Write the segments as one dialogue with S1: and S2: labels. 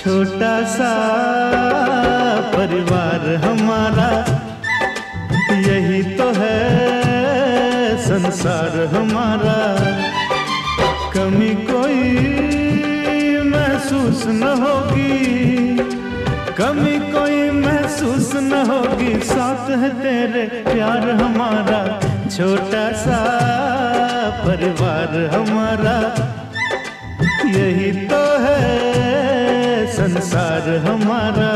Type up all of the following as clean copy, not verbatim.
S1: छोटा सा परिवार हमारा, यही तो है संसार हमारा। कमी कोई महसूस न होगी, कमी कोई महसूस न होगी, साथ है तेरे प्यार हमारा। छोटा सा परिवार हमारा, यही तो है संसार हमारा।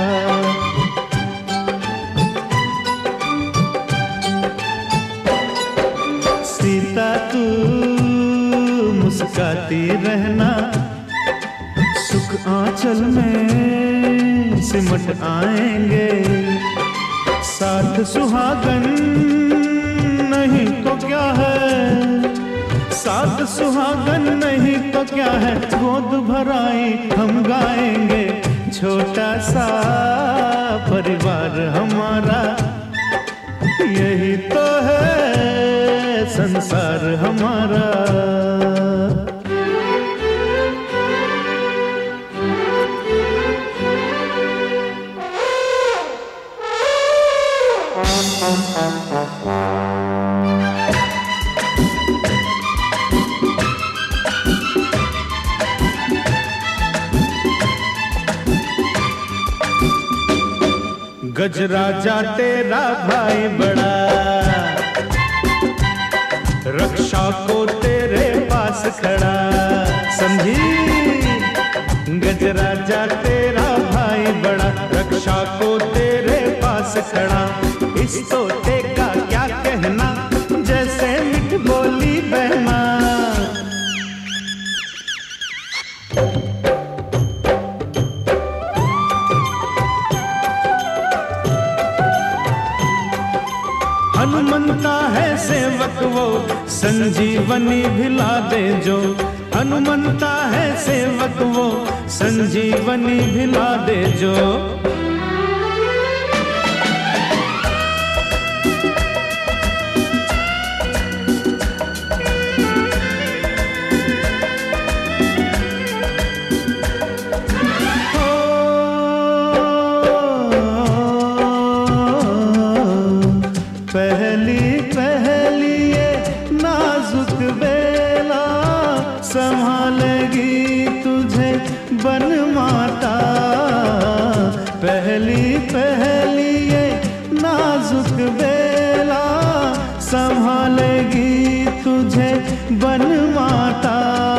S1: सीता तू मुस्काती रहना, सुख आंचल में सिमट आएंगे। साथ सुहागन नहीं तो क्या है, साथ सुहागन नहीं तो क्या है, गोद भराई हम गाएंगे। छोटा सा परिवार हमारा, यही तो है संसार हमारा। गजराजा तेरा भाई बड़ा, रक्षा को तेरे पास खड़ा, समझी। गजराजा तेरा भाई बड़ा, रक्षा को तेरे पास खड़ा। इस तोते का क्या कहना, जैसे मीठ बोली बहना। हनुमंता है सेवक वो, संजीवनी भिला दे जो। हनुमंता है सेवक वो, संजीवनी भिला दे जो। पहली पहली ये नाजुक बेला, संभालेगी तुझे बन माता। पहली पहली ये नाजुक बेला, संभालेगी तुझे बन माता।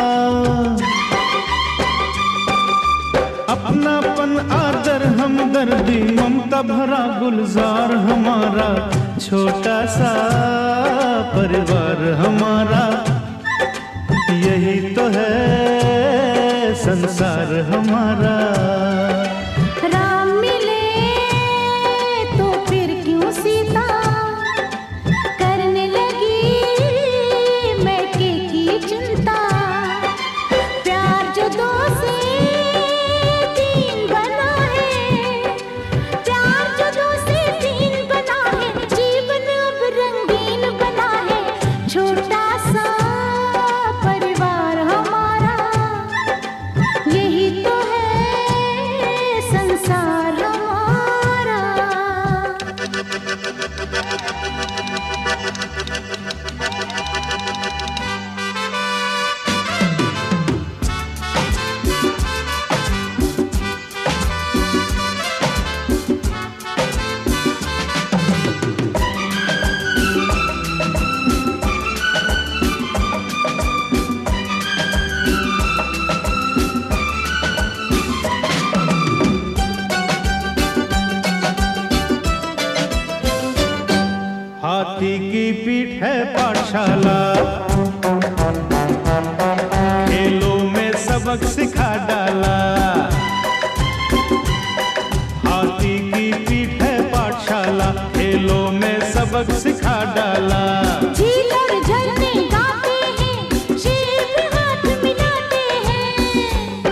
S1: अपनापन आदर हमदर्दी, ममता भरा गुलजार हमारा। छोटा सा परिवार हमारा, यही तो है संसार हमारा।
S2: राम मिले तो फिर क्यों सीता करने लगी मैके की चिंता। प्यार जो दो से तीन बना है, प्यार जो दो से तीन बना है, जीवन अब रंगीन बना है। छोटा सा परिवार हमारा, यही तो है संसार हमारा।
S1: हाथी की पीठ है पाठशाला, खेलों में सबक सिखा डाला। हाथी की पीठ है पाठशाला, खेलों में सबक सिखा डाला।
S2: झील और झरने गाते हैं, शेर भी हाथ मिलाते हैं।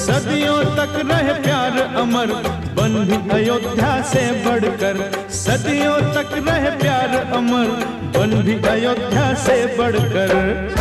S1: सदियों तक रहे प्यार अमर, बंधी अयोध्या से बढ़कर। सदियों तक रहे प्यार अमर, बंधी अयोध्या से बढ़कर।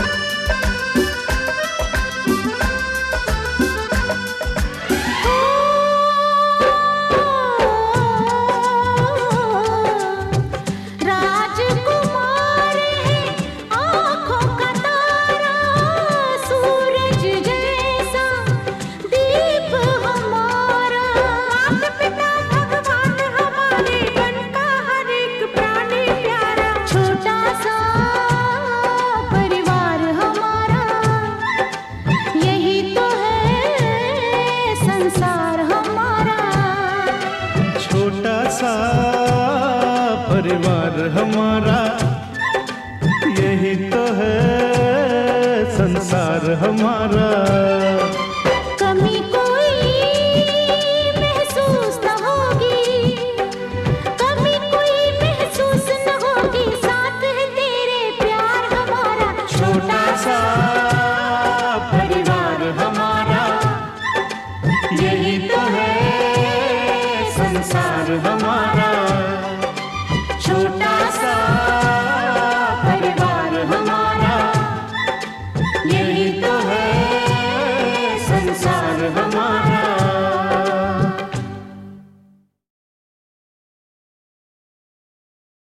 S1: परिवार हमारा, यही तो है संसार हमारा।
S2: कमी कोई महसूस न होगी, कमी कोई महसूस न होगी, साथ है तेरे प्यार हमारा।
S1: छोटा सा परिवार हमारा, यही तो है संसार हमारा।
S2: छोटा सा परिवार हमारा,
S1: यही तो है संसार हमारा।